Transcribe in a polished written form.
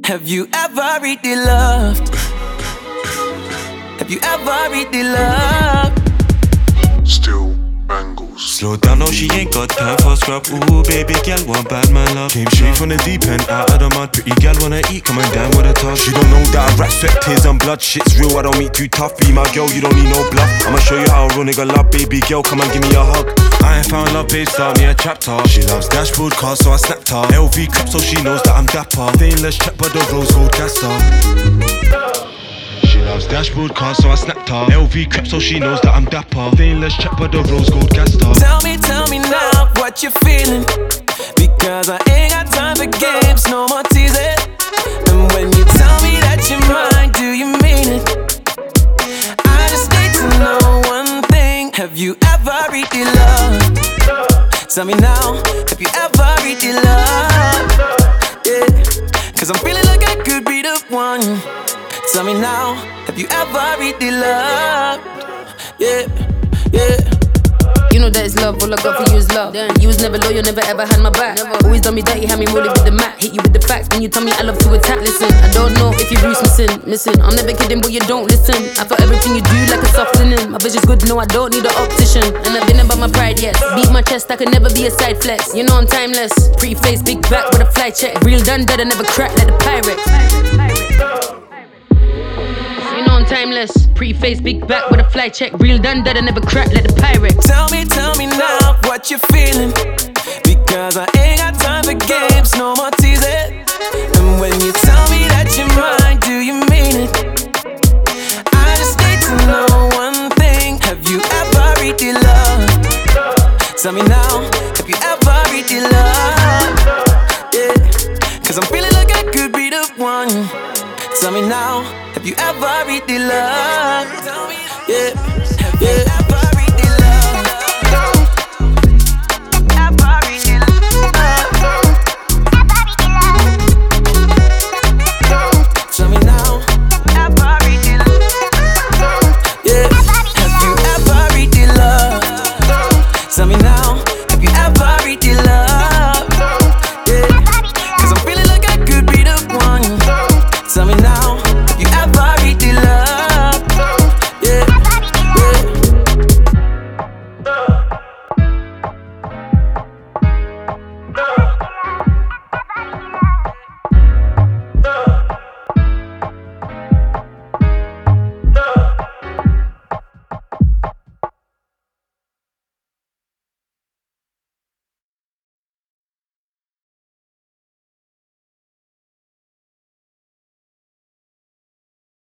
Have you ever really loved? Have you ever really loved? Still bangles. Slow down, no, she ain't got time for scrub. Ooh, baby girl, want bad man love. Came straight from the deep end, out of the mud. Pretty girl wanna eat, come and dine with a tub. She don't know that I rap, sweat, tears and blood. Shit's real, I don't meet too tough. Be my girl, you don't need no bluff. I'ma show you how a real nigga love. Baby girl, come and give me a hug. I ain't found love, babe, start me a chapter. She loves dashboard cars, so I snapped her. LV crap, so she knows that I'm dapper. Stainless check, but the rose gold gaster. She loves dashboard cars, so I snapped her. LV crap, so she knows that I'm dapper. Stainless check, but the rose gold gaster. Tell me now what you're feeling, because I ain't got time for games, no more teasing. And when you tell me that you're mine, do you mean it? I just need to know one thing. Have you ever really loved? Tell me now, have you ever really loved? Yeah, cause I'm feeling like I could be the one. Tell me now, have you ever really loved? Yeah, yeah. You know that it's love, all I got for you is love. Damn. You was never loyal, never ever had my back. Never. Always done me dirty, had me rolling with the mat. Hit you with the facts when you tell me I love to attack. Listen, I don't know if your roots missing. I'm never kidding, but you don't listen. I feel everything you do like a soft linen. My vision's good, no, I don't need an optician. And I've been about my pride, yes. Beat my chest, I could never be a side flex. You know I'm timeless. Pretty face, big back with a fly check. Real done, dead, I never crack like the Pyrex. Timeless, pretty face, big back with a fly check. Real done, that I never crack like the Pyrex. Tell me now what you're feeling, because I ain't got time for games, no more teasing. And when you tell me that you're mine, do you mean it? I just need to know one thing. Have you ever really loved? Tell me now, have you ever really loved? Yeah, cause I'm feeling like I could be the one. Tell me now, have you ever really loved? Yeah, have you ever